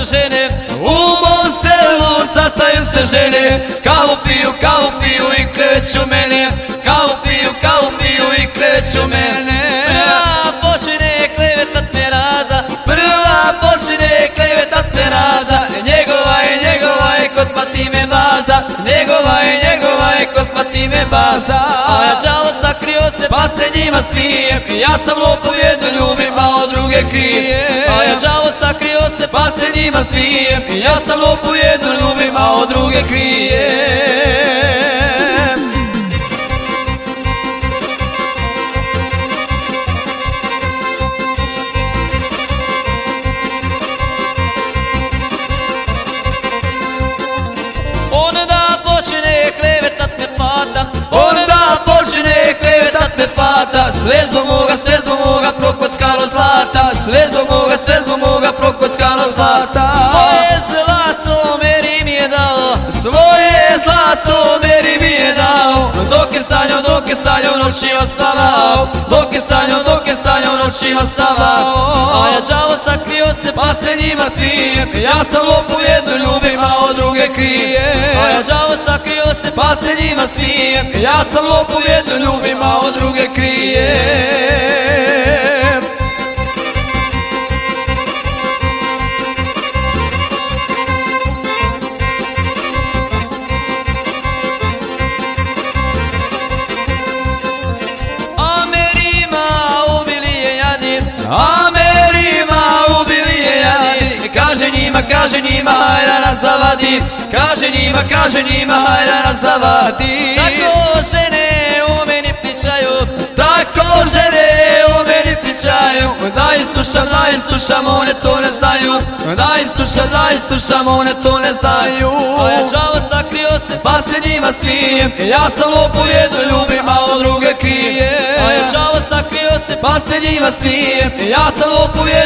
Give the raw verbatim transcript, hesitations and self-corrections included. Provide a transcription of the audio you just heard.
se žene, u mom selu sastaju se žene, kavu piju, kavu piju i kleveću mene, kavu piju, kavu piju i kleveću mene. prva počine klevetat me raza, Prva počne klevetat me raza, njegova je, njegova je kod Fatime baza, njegova je, njegova je kod Fatime baza. a ja đavo sakrio se, Pa se njima smijem, ja sam lopov jednu ljubim, a od druge krijem. a ja đavo sakrio se, Pa se njima smijem, ja sam lopov jednu ljubim, a od druge krijem. onda počine klevetat me fata, Onda počne klevetat me fata, sve zbog moga, sve zbog moga prokockalo zlata, sve zbog moga, sve zbog moga prokockalo zlata. svoje zlato meri mi je dao, Svoje zlato meri mi je dao, dok je sanjao, dok je sanjao noćima spavao, dok je sanjao, dok je sanjao noćima spavao. a ja đavo sakrio se, Pa se njima smijem, ja sam lopov jednu ljubim, a od druge krijem. a ja đavo sakrio se, Pa se njima smijem, ja sam lopov jednu ljubim, a od druge krijem. Amerima ubili je jadni, Amerima ubili je jadni, kaže njima, kaže njima, hajde nas zavadi, kaže njima, kaže njima, hajde nas zavadi. tako žene u meni pričaju, Tako žene o meni pričaju, da istušam, da istušam, one to ne znaju, da istušam, da istušam, one to ne znaju. a ja đavo sakrio se, Pa se njima smijem, ja sam lopov jednu ljubim, a od druge krijem. a ja đavo sakrio se, Pa se njima smijem, ja sam lopov jednu